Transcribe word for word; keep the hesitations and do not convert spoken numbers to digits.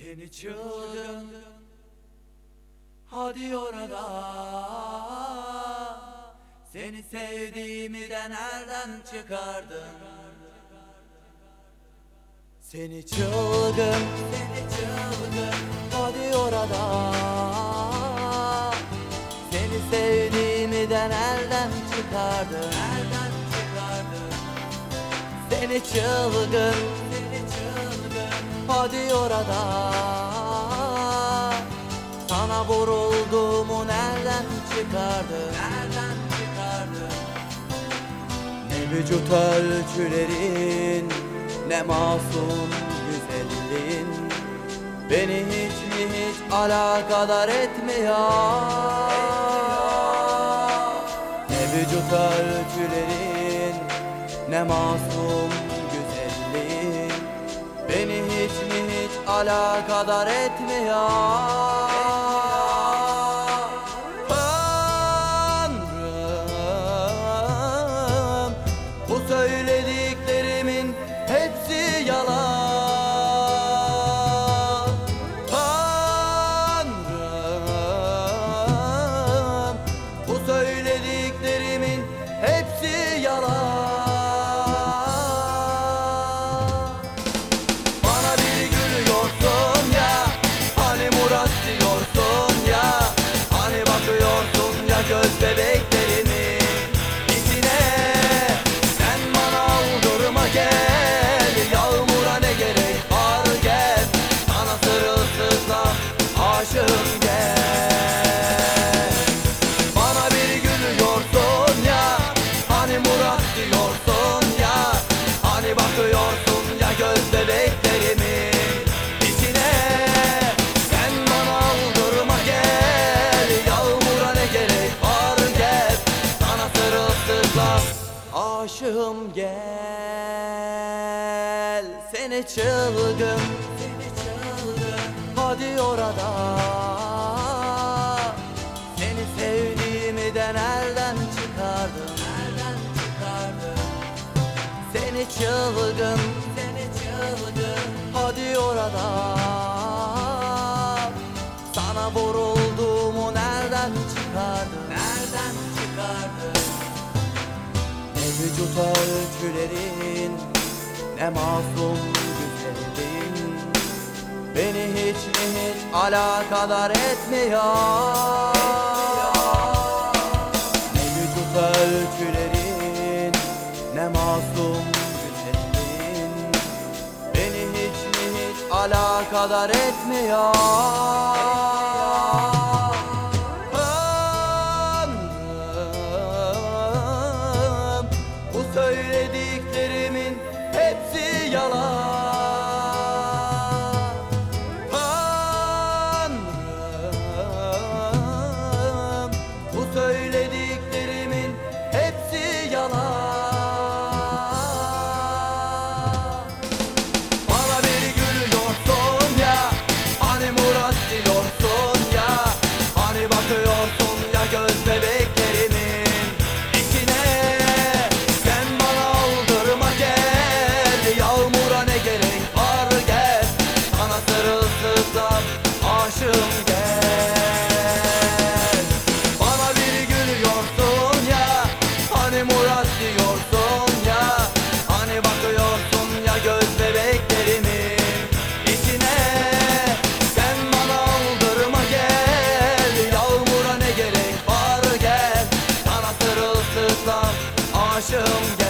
Seni çılgın, hadi orada. Seni sevdiğimi de nereden çıkardın? Seni çılgın, seni çılgın, hadi orada. Seni sevdiğimi de nereden çıkardın? Nereden çıkardın? Seni çılgın, seni çılgın, hadi orada. Sana vurulduğumu nereden çıkardın? Nereden çıkardın? Ne vücut ölçülerin, ne masum güzelliğin beni hiç mi hiç alakadar etmiyor. Ne vücut ölçülerin, ne masum güzelliğin beni hiç mi hiç alakadar etmiyor. Tanrım, bu söylediklerimin hepsi yalan. Tanrım, bu söylediklerimin hepsi yalan. Bana bir gülüyorsun ya, hani Murat diyorsun ya, hani bakıyorsun ya göz bebeklerimin içine. Sen bana aldırma gel, yağmura ne gerek var gel, sana sırılsıklam aşığım gel. Bana bir gülüyorsun ya, hani Murat diyorsun ya, hani bakıyorsun ya göz bebeklerimin içine. Sen bana aldırma gel, yağmura ne gerek var gel, sana sırılsıklam aşığım gel. Seni çılgın, seni çılgın, hadi orada. Seni sevdiğimi de nereden çıkardın? Nereden çıkardın? Seni çılgın, seni çılgın, hadi orada. Sana vurulduğumu nereden çıkardın? Nereden çıkardın? Ne vücut ölçülerin, ne masum güzelliğin beni hiç mi hiç alakadar etmiyor. Ne vücut ölçülerin, ne masum güzelliğin beni hiç mi hiç alakadar etmiyor. Tanrım, bu söylediklerimin hepsi yalan. Tanrım, bu söylediklerimin hepsi yalan. Bana bir gülüyorsun ya, hani Murat diyorsun ya, hani bakıyorsun ya göz bebeklerimin içine. Sen bana aldırma gel, yağmura ne gerek var gel, sana sırılsıklam aşığım gel. Bana bir gülüyorsun ya, hani Murat diyorsun ya, hani bakıyorsun ya göz bebeklerimin içine. Sen bana aldırma gel, yağmura ne gerek var gel, sana sırılsıklam aşığım gel.